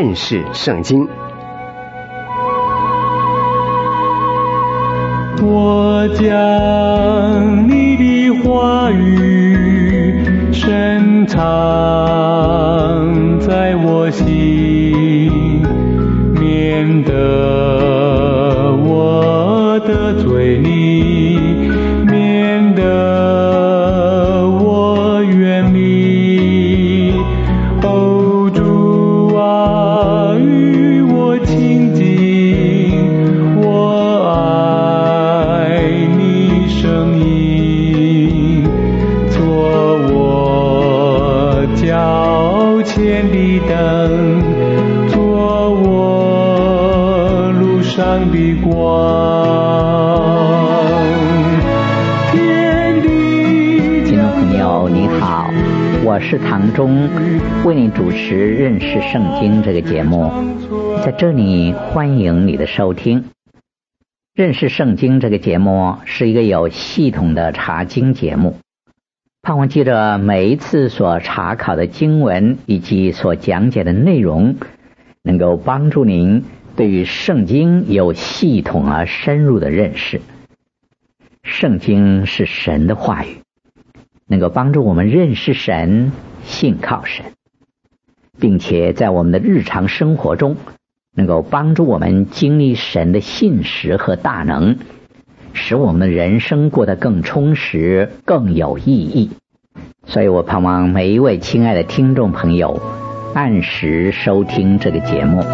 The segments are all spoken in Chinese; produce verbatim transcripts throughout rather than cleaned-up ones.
认识圣经。 我将你的话语深藏在我心，免得我得罪你，免得我远离。哦，主啊，与我亲近，我爱你声音，做我脚前的灯，做我路上的光。 听众朋友你好，我是唐忠，为你主持认识圣经这个节目，在这里欢迎你的收听。认识圣经这个节目是一个有系统的查经节目，盼望记着每一次所查考的经文以及所讲解的内容，能够帮助您对于圣经有系统而深入的认识。圣经是神的话语，能够帮助我们认识神，信靠神，并且在我们的日常生活中能够帮助我们经历神的信实和大能，使我们的人生过得更充实，更有意义。所以我盼望每一位亲爱的听众朋友按时收听这个节目。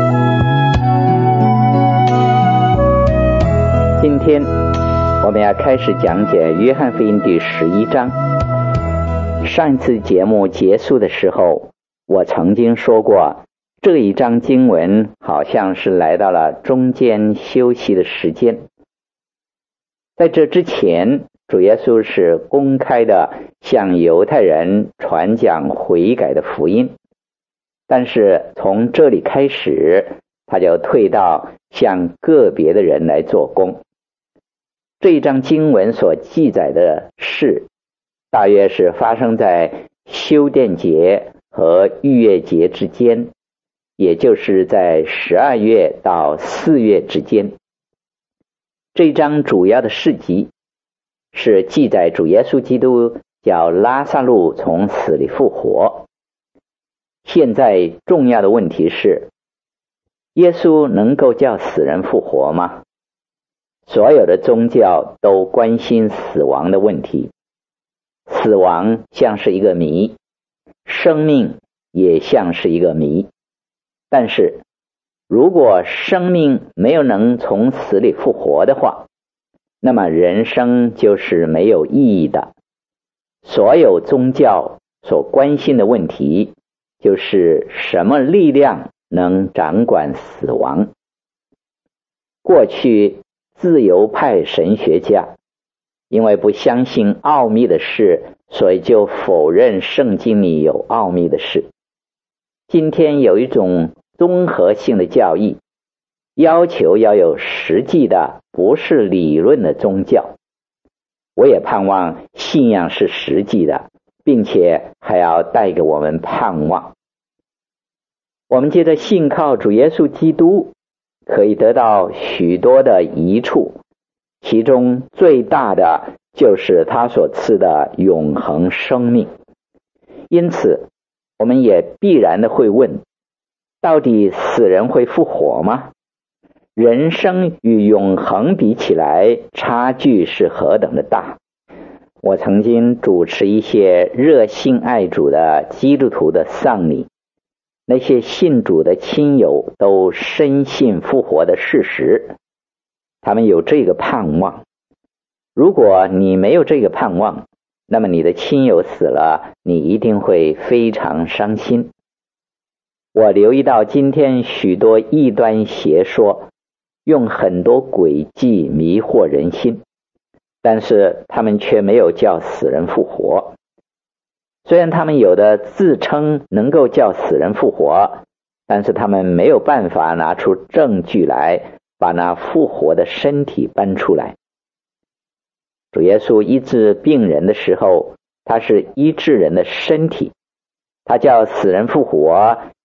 今天我们要开始讲解约翰福音第十一章。上一次节目结束的时候，我曾经说过，这一章经文好像是来到了中间休息的时间。在这之前，主耶稣是公开的向犹太人传讲悔改的福音，但是从这里开始，他就退到向个别的人来做工。这一章经文所记载的事，大约是发生在修殿节和逾越节之间，也就是在十二月到四月之间。这一章主要的事迹是记载主耶稣基督叫拉撒路从死里复活。现在重要的问题是，耶稣能够叫死人复活吗？所有的宗教都关心死亡的问题，死亡像是一个谜，生命也像是一个谜。但是如果生命没有能从死里复活的话，那么人生就是没有意义的。所有宗教所关心的问题就是什么力量能掌管死亡。过去自由派神学家因为不相信奥秘的事，所以就否认圣经里有奥秘的事。今天有一种综合性的教义，要求要有实际的，不是理论的宗教。我也盼望信仰是实际的，并且还要带给我们盼望。我们接着信靠主耶稣基督，可以得到许多的益处，其中最大的就是他所赐的永恒生命。因此我们也必然的会问，到底死人会复活吗？人生与永恒比起来，差距是何等的大。我曾经主持一些热心爱主的基督徒的丧礼，那些信主的亲友都深信复活的事实，他们有这个盼望。如果你没有这个盼望，那么你的亲友死了，你一定会非常伤心。我留意到今天许多异端邪说用很多诡计迷惑人心，但是他们却没有叫死人复活。虽然他们有的自称能够叫死人复活，但是他们没有办法拿出证据来把那复活的身体搬出来。主耶稣医治病人的时候，他是医治人的身体，他叫死人复活，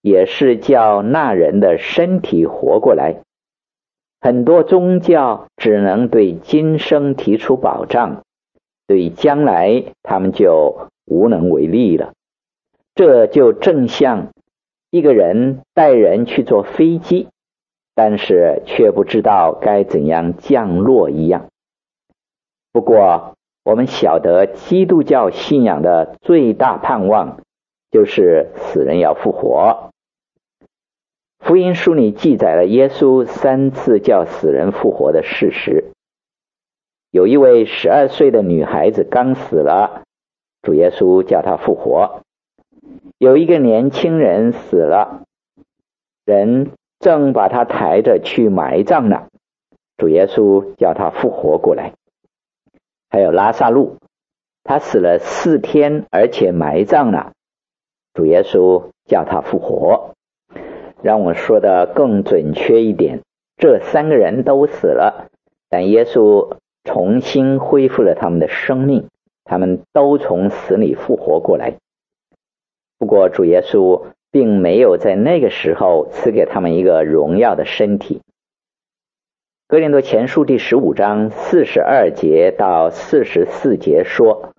也是叫那人的身体活过来。很多宗教只能对今生提出保障，对将来他们就无能为力了。这就正像一个人带人去坐飞机，但是却不知道该怎样降落一样。不过我们晓得基督教信仰的最大盼望就是死人要复活。福音书里记载了耶稣三次叫死人复活的事实。有一位十二岁的女孩子刚死了，主耶稣叫她复活。有一个年轻人死了，人正把他抬着去埋葬呢，主耶稣叫他复活过来。还有拉撒路，他死了四天而且埋葬了，主耶稣叫他复活。让我说的更准确一点，这三个人都死了，但耶稣重新恢复了他们的生命，他们都从死里复活过来。不过主耶稣并没有在那个时候赐给他们一个荣耀的身体。哥林多前书第十五章四十二节到四十四节说，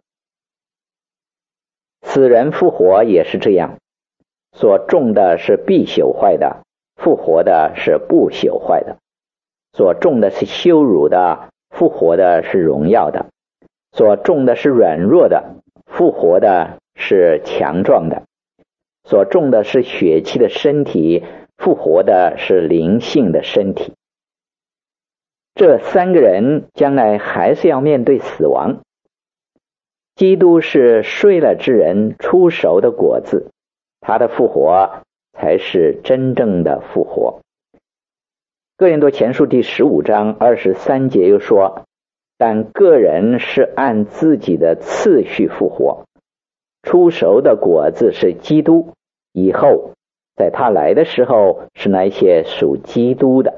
死人复活也是这样，所种的是必朽坏的，复活的是不朽坏的；所种的是羞辱的，复活的是荣耀的；所种的是软弱的，复活的是强壮的；所种的是血气的身体，复活的是灵性的身体。这三个人将来还是要面对死亡。基督是睡了之人出熟的果子，他的复活才是真正的复活。哥林多前书第十五章二十三节又说，但个人是按自己的次序复活，出熟的果子是基督，以后在他来的时候是那些属基督的。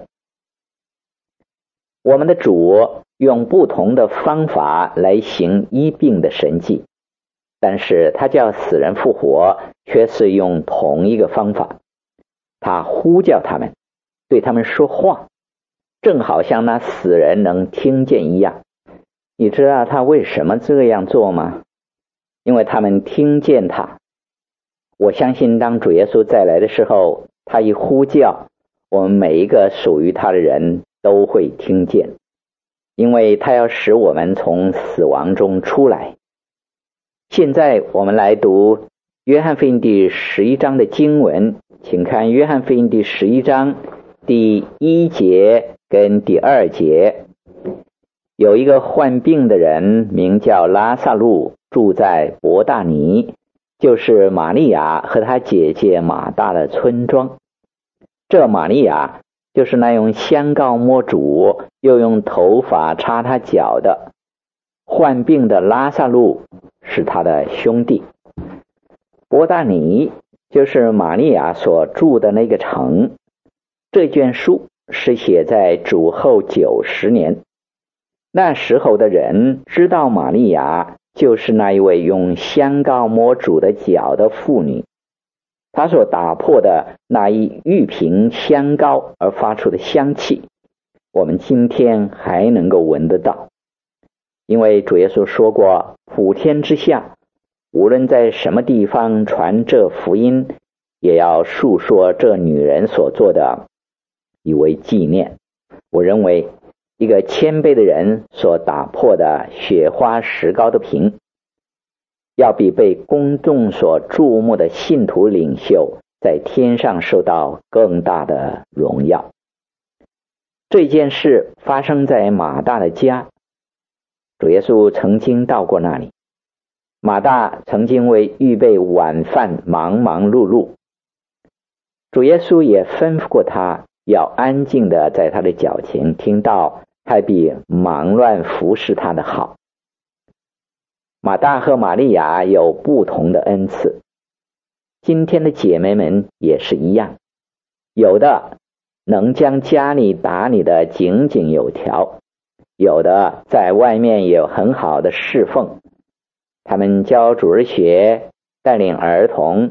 我们的主用不同的方法来行医病的神迹，但是他叫死人复活却是用同一个方法。他呼叫他们，对他们说话，正好像那死人能听见一样。你知道他为什么这样做吗？因为他们听见他。我相信当主耶稣再来的时候，他一呼叫，我们每一个属于他的人都会听见，因为他要使我们从死亡中出来。现在我们来读约翰福音第十一章的经文，请看约翰福音第十一章第一节跟第二节。有一个患病的人名叫拉撒路，住在伯大尼，就是玛利亚和她姐姐马大的村庄。这玛利亚就是那用香膏摸主又用头发擦他脚的。患病的拉撒路是他的兄弟。伯大尼就是玛利亚所住的那个城。这卷书是写在主后九十年。那时候的人知道玛利亚就是那一位用香膏摸主的脚的妇女，他所打破的那一玉瓶香膏而发出的香气，我们今天还能够闻得到。因为主耶稣说过，普天之下无论在什么地方传这福音，也要述说这女人所做的，以为纪念。我认为一个谦卑的人所打破的雪花石膏的瓶，要比被公众所注目的信徒领袖在天上受到更大的荣耀。这件事发生在马大的家，主耶稣曾经到过那里。马大曾经为预备晚饭忙忙碌碌，主耶稣也吩咐过他要安静的在他的脚前听到，还比忙乱服侍他的好。马大和玛利亚有不同的恩赐，今天的姐妹们也是一样，有的能将家里打理的井井有条，有的在外面也有很好的侍奉，他们教主日学，带领儿童，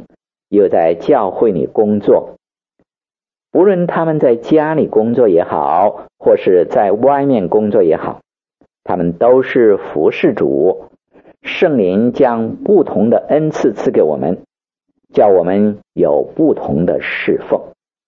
又在教会里工作。无论他们在家里工作也好，或是在外面工作也好，他们都是服侍主。圣灵将不同的恩赐赐给我们，叫我们有不同的侍奉。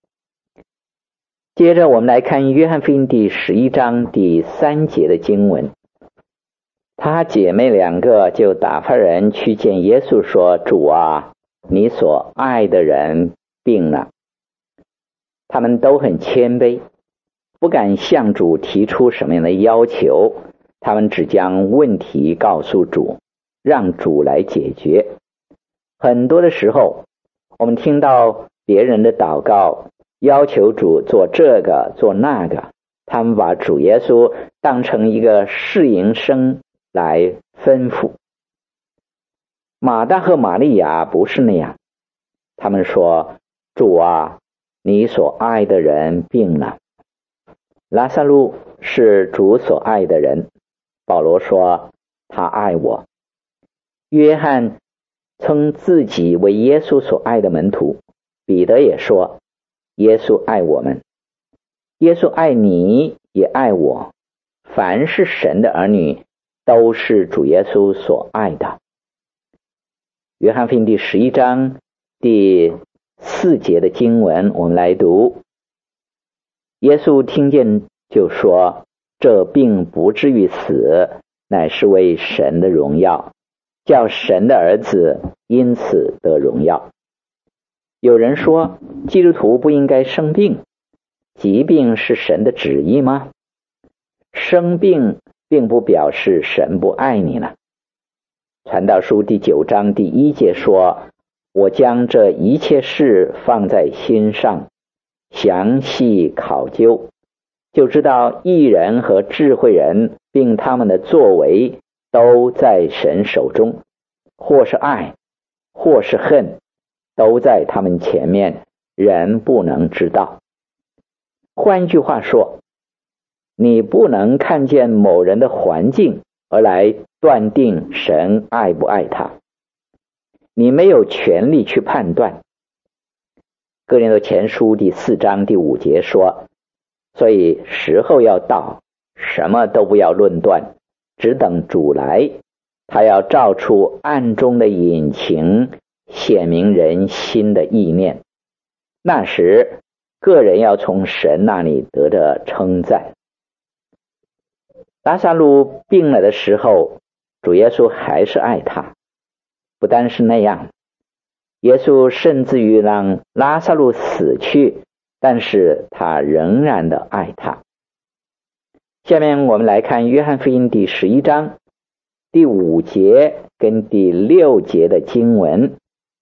接着我们来看约翰福音第十一章第三节的经文。她姐妹两个就打发人去见耶稣说，主啊，你所爱的人病了。他们都很谦卑，不敢向主提出什么样的要求，他们只将问题告诉主，让主来解决。很多的时候，我们听到别人的祷告，要求主做这个做那个，他们把主耶稣当成一个侍营生来吩咐。马大和玛利亚不是那样，他们说，主啊，你所爱的人病了。拉撒路是主所爱的人，保罗说他爱我。约翰称自己为耶稣所爱的门徒，彼得也说耶稣爱我们，耶稣爱你也爱我。凡是神的儿女都是主耶稣所爱的。约翰福音第十一章第四节的经文我们来读。耶稣听见就说，这病不至于死，乃是为神的荣耀，叫神的儿子因此得荣耀。有人说，基督徒不应该生病，疾病是神的旨意吗？生病并不表示神不爱你了。传道书第九章第一节说，我将这一切事放在心上，详细考究，就知道义人和智慧人并他们的作为都在神手中，或是爱，或是恨，都在他们前面，人不能知道。换句话说，你不能看见某人的环境而来断定神爱不爱他，你没有权利去判断。哥林多前书第四章第五节说，所以时候要到，什么都不要论断，只等主来，他要照出暗中的隐情，显明人心的意念。那时个人要从神那里得着称赞。拉撒路病了的时候，主耶稣还是爱他。不单是那样，耶稣甚至于让拉撒路死去，但是他仍然的爱他。下面我们来看约翰福音第十一章第五节跟第六节的经文。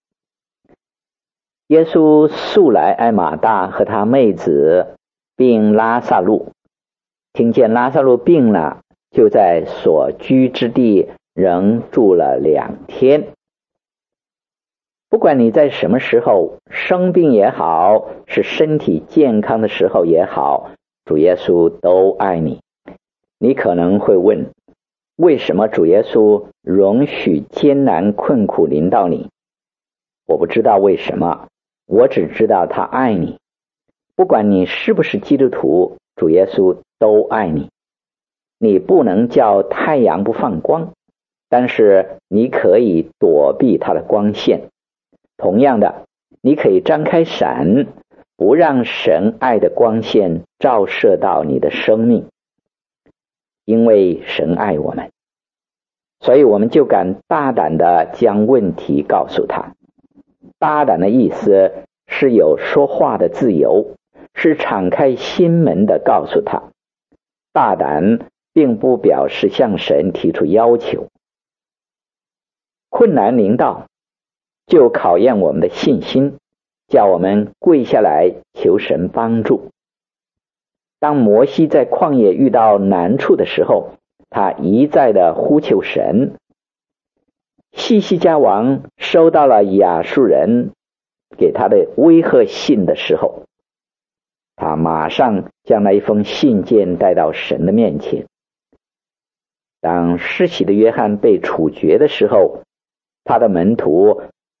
耶稣素来爱马大和他妹子并拉撒路，听见拉撒路病了，就在所居之地仍住了两天。不管你在什么时候生病也好，是身体健康的时候也好，主耶稣都爱你。你可能会问，为什么主耶稣容许艰难困苦临到你？我不知道为什么，我只知道他爱你。不管你是不是基督徒，主耶稣都爱你。你不能叫太阳不放光，但是你可以躲避它的光线。同样的，你可以张开伞，不让神爱的光线照射到你的生命。因为神爱我们，所以我们就敢大胆的将问题告诉他。大胆的意思是有说话的自由，是敞开心门的告诉他。大胆并不表示向神提出要求。困难临到，就考验我们的信心，叫我们跪下来求神帮助。当摩西在旷野遇到难处的时候，他一再的呼求神。西西家王收到了亚述人给他的威吓信的时候，他马上将那一封信件带到神的面前。当施洗的约翰被处决的时候，他的门徒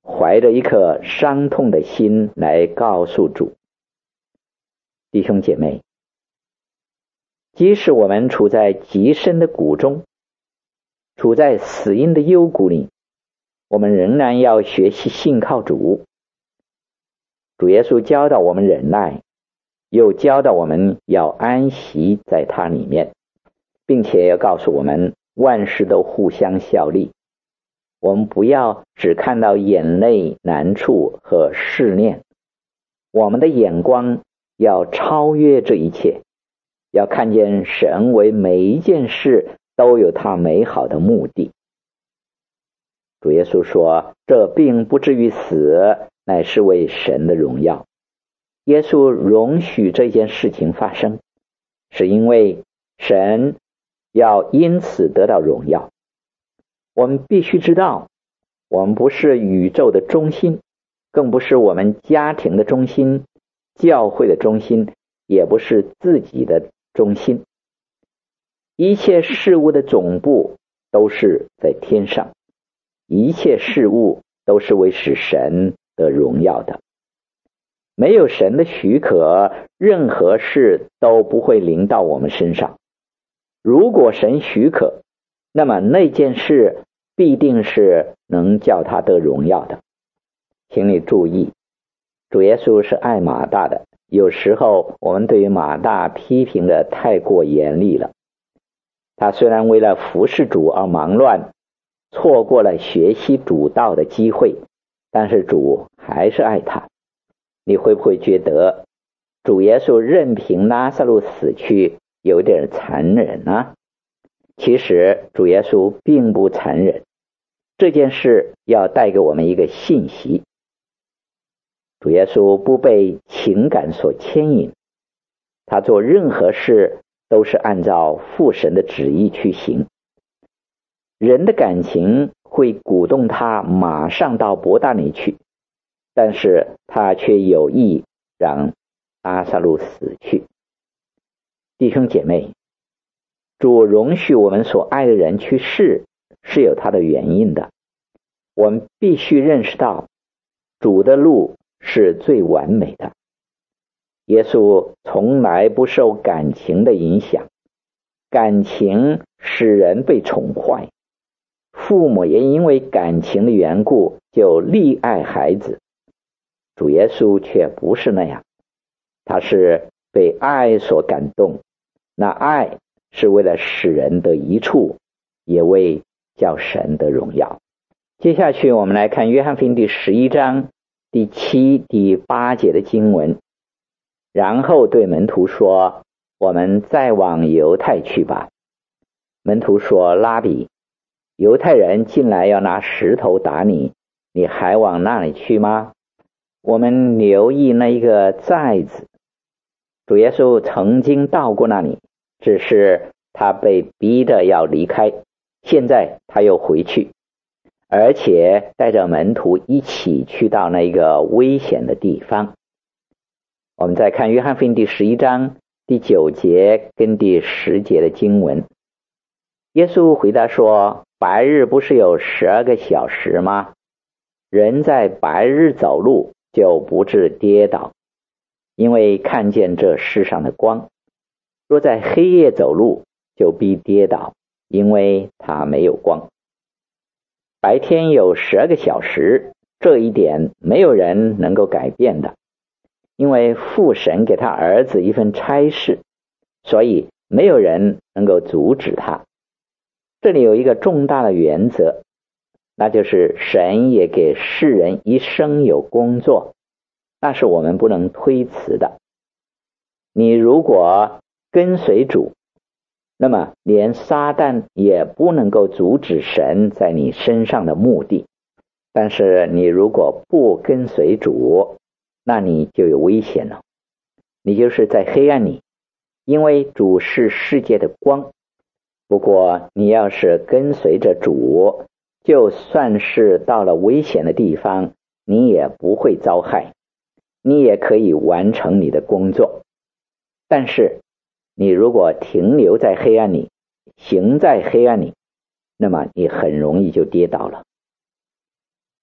怀着一颗伤痛的心来告诉主。弟兄姐妹，即使我们处在极深的谷中，处在死荫的幽谷里，我们仍然要学习信靠主。主耶稣教导我们忍耐，又教导我们要安息在他里面，并且要告诉我们万事都互相效力。我们不要只看到眼泪、难处和试炼，我们的眼光要超越这一切，要看见神为每一件事都有他美好的目的。主耶稣说，这并不至于死，乃是为神的荣耀。耶稣容许这件事情发生，是因为神要因此得到荣耀。我们必须知道，我们不是宇宙的中心，更不是我们家庭的中心，教会的中心，也不是自己的中心。一切事物的总部都是在天上，一切事物都是为使神得荣耀的。没有神的许可，任何事都不会临到我们身上。如果神许可，那么那件事必定是能叫他得荣耀的。请你注意，主耶稣是爱马大的，有时候我们对于马大批评的太过严厉了。他虽然为了服侍主而忙乱，错过了学习主道的机会，但是主还是爱他。你会不会觉得主耶稣任凭拉撒路死去有点残忍呢？其实主耶稣并不残忍，这件事要带给我们一个信息：主耶稣不被情感所牵引，他做任何事都是按照父神的旨意去行。人的感情会鼓动他马上到伯大尼去，但是他却有意让拉撒路死去。弟兄姐妹，主容许我们所爱的人去世是有他的原因的。我们必须认识到，主的路是最完美的。耶稣从来不受感情的影响，感情使人被宠坏，父母也因为感情的缘故就溺爱孩子。主耶稣却不是那样，他是被爱所感动，那爱是为了使人得益处，也为叫神得荣耀。接下去我们来看约翰福音第十一章第七、第八节的经文。然后对门徒说，我们再往犹太去吧。门徒说，拉比，犹太人进来要拿石头打你，你还往那里去吗？我们留意那一个再字，主耶稣曾经到过那里，只是他被逼得要离开，现在他又回去，而且带着门徒一起去到那个危险的地方。我们再看约翰福音第十一章第九节跟第十节的经文。耶稣回答说，白日不是有十二个小时吗？人在白日走路就不致跌倒，因为看见这世上的光。若在黑夜走路，就必跌倒，因为他没有光。白天有十二个小时，这一点没有人能够改变的，因为父神给他儿子一份差事，所以没有人能够阻止他。这里有一个重大的原则，那就是神也给世人一生有工作，那是我们不能推辞的。你如果跟随主，那么连撒旦也不能够阻止神在你身上的目的。但是你如果不跟随主，那你就有危险了，你就是在黑暗里，因为主是世界的光。不过你要是跟随着主，就算是到了危险的地方，你也不会遭害，你也可以完成你的工作。但是你如果停留在黑暗里，行在黑暗里，那么你很容易就跌倒了。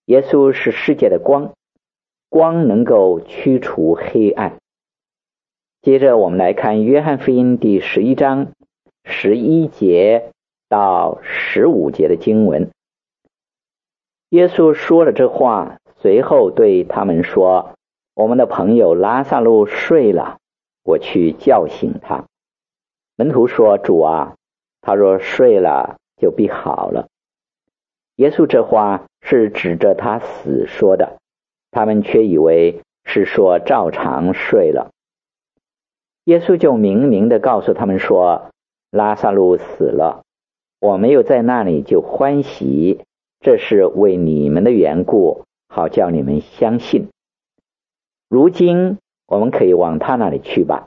耶稣是世界的光，光能够驱除黑暗。接着我们来看约翰福音第十一章十一节到十五节的经文。耶稣说了这话，随后对他们说，我们的朋友拉撒路睡了，我去叫醒他。门徒说，主啊，他若睡了就必好了。耶稣这话是指着他死说的，他们却以为是说照常睡了。耶稣就明明地告诉他们说，拉撒路死了，我没有在那里就欢喜，这是为你们的缘故，好叫你们相信。如今我们可以往他那里去吧。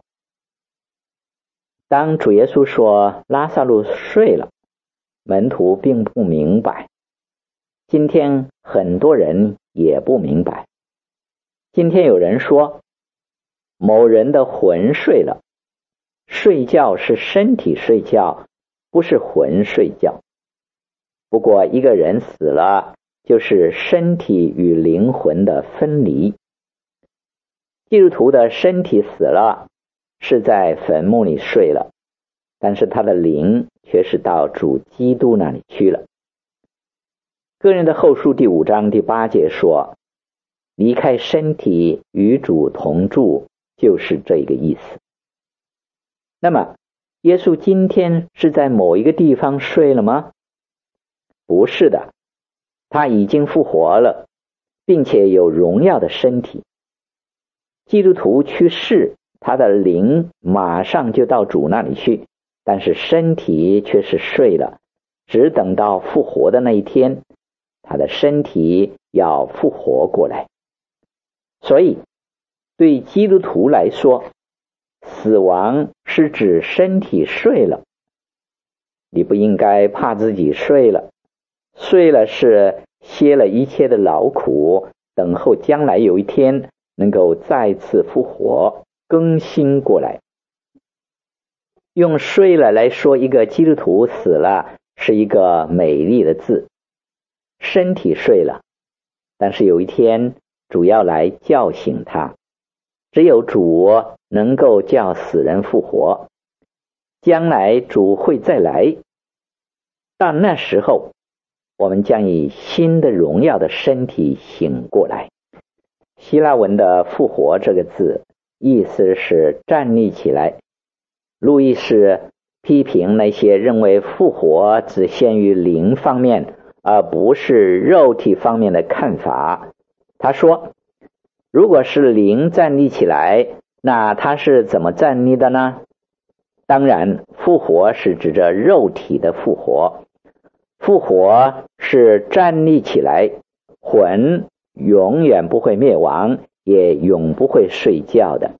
当主耶稣说拉撒路睡了，门徒并不明白。今天很多人也不明白。今天有人说，某人的魂睡了，睡觉是身体睡觉，不是魂睡觉。不过一个人死了，就是身体与灵魂的分离。基督徒的身体死了，是在坟墓里睡了，但是他的灵却是到主基督那里去了。个人的后书第五章第八节说，离开身体与主同住，就是这个意思。那么耶稣今天是在某一个地方睡了吗？不是的，他已经复活了，并且有荣耀的身体。基督徒去世，他的灵马上就到主那里去，但是身体却是睡了，只等到复活的那一天，他的身体要复活过来。所以对基督徒来说，死亡是指身体睡了。你不应该怕自己睡了，睡了是歇了一切的劳苦，等候将来有一天能够再次复活，更新过来。用睡了来说一个基督徒死了，是一个美丽的字。身体睡了，但是有一天主要来叫醒他，只有主能够叫死人复活。将来主会再来，到那时候我们将以新的荣耀的身体醒过来。希腊文的复活这个字意思是站立起来。路易士批评那些认为复活只限于灵方面而不是肉体方面的看法。他说，如果是灵站立起来，那他是怎么站立的呢？当然，复活是指着肉体的复活，复活是站立起来，魂永远不会灭亡，也永不会睡觉的。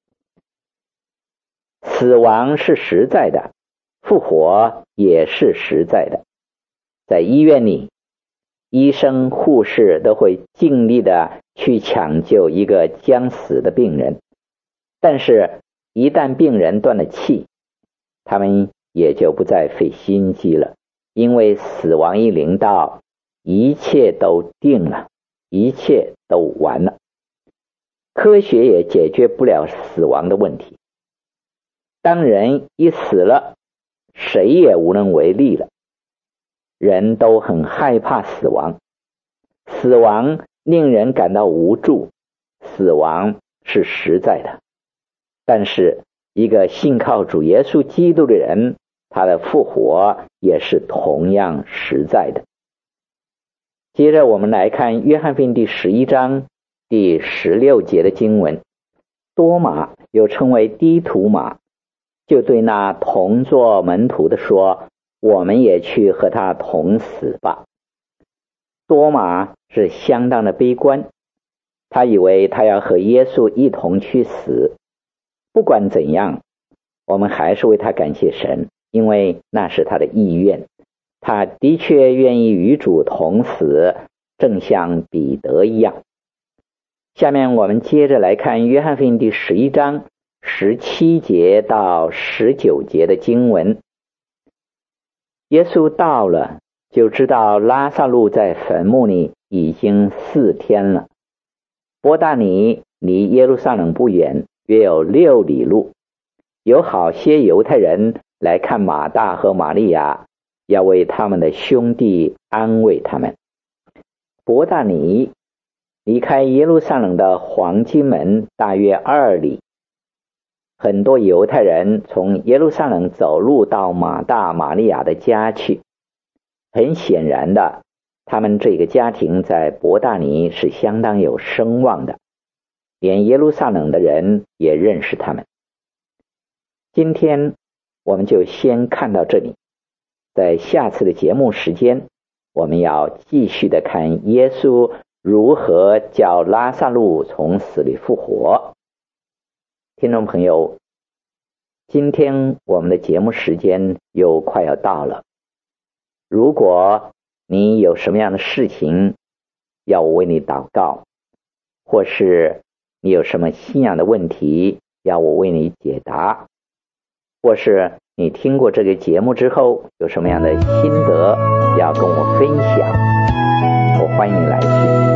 死亡是实在的，复活也是实在的。在医院里，医生护士都会尽力的去抢救一个将死的病人，但是一旦病人断了气，他们也就不再费心机了，因为死亡一临到，一切都定了，一切都完了。科学也解决不了死亡的问题。当人一死了，谁也无能为力了。人都很害怕死亡，死亡令人感到无助，死亡是实在的。但是一个信靠主耶稣基督的人，他的复活也是同样实在的。接着我们来看约翰福音第十一章第十六节的经文。多马又称为低图马，就对那同作门徒的说，我们也去和他同死吧。多马是相当的悲观，他以为他要和耶稣一同去死。不管怎样，我们还是为他感谢神，因为那是他的意愿。他的确愿意与主同死，正像彼得一样。下面我们接着来看约翰福音第十一章十七节到十九节的经文。耶稣到了，就知道拉撒路在坟墓里， 已经四天了。伯大尼离耶路撒冷不远，约有六里路。有好些犹太人来看马大和玛利亚，要为他们的兄弟安慰他们。伯大尼离开耶路撒冷的黄金门大约二里，很多犹太人从耶路撒冷走路到马大玛利亚的家去。很显然的，他们这个家庭在伯大尼是相当有声望的，连耶路撒冷的人也认识他们。今天我们就先看到这里，在下次的节目时间，我们要继续的看耶稣如何叫拉撒路从死里复活。听众朋友，今天我们的节目时间又快要到了。如果你有什么样的事情要我为你祷告，或是你有什么信仰的问题要我为你解答，或是你听过这个节目之后有什么样的心得要跟我分享，我欢迎你来信。